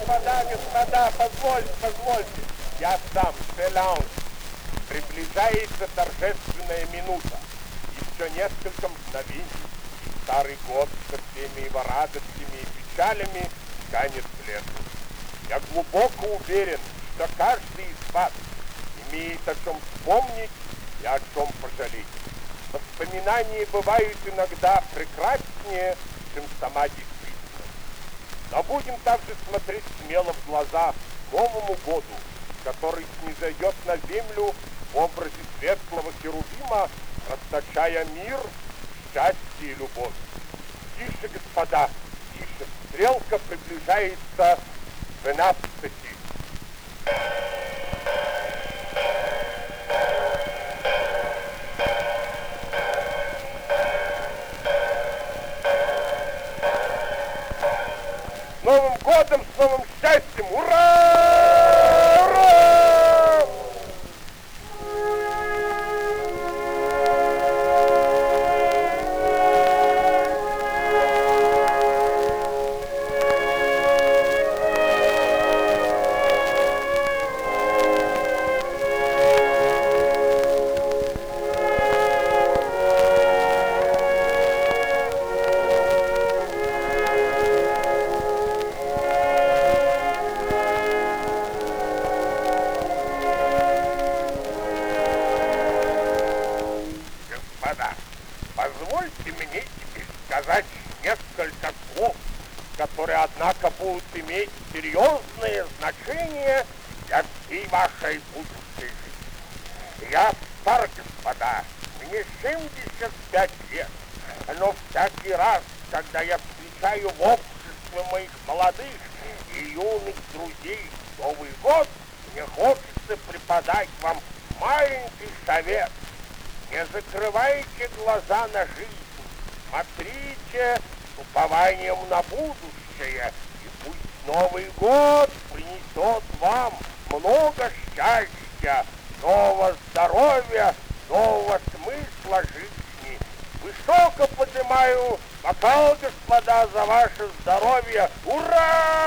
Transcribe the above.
Господа, позвольте. Я сам, Селяун. Приближается торжественная минута. Еще несколько мгновений, и старый год со всеми его радостями и печалями канет в лету. Я глубоко уверен, что каждый из вас имеет о чем вспомнить и о чем пожалеть. Воспоминания бывают иногда прекраснее, чем сама действительность. Но будем также смотреть смело в глаза Новому году, который снизойдет на землю в образе светлого херувима, расточая мир, счастье и любовь. Тише, господа, тише. Стрелка приближается к 12. С Новым годом, с новым счастьем! Ура! Ура! Позвольте мне теперь сказать несколько слов, которые, однако, будут иметь серьезное значение для всей вашей будущей жизни. Я стар, господа, мне 75 лет, но всякий раз, когда я встречаю в обществе моих молодых и юных друзей Новый год, мне хочется преподать вам маленький совет. Не закрывайте глаза на жизнь, смотрите с упованием на будущее, и пусть Новый год принесет вам много счастья, нового здоровья, нового смысла жизни. Высоко поднимаю бокал, господа, за ваше здоровье. Ура!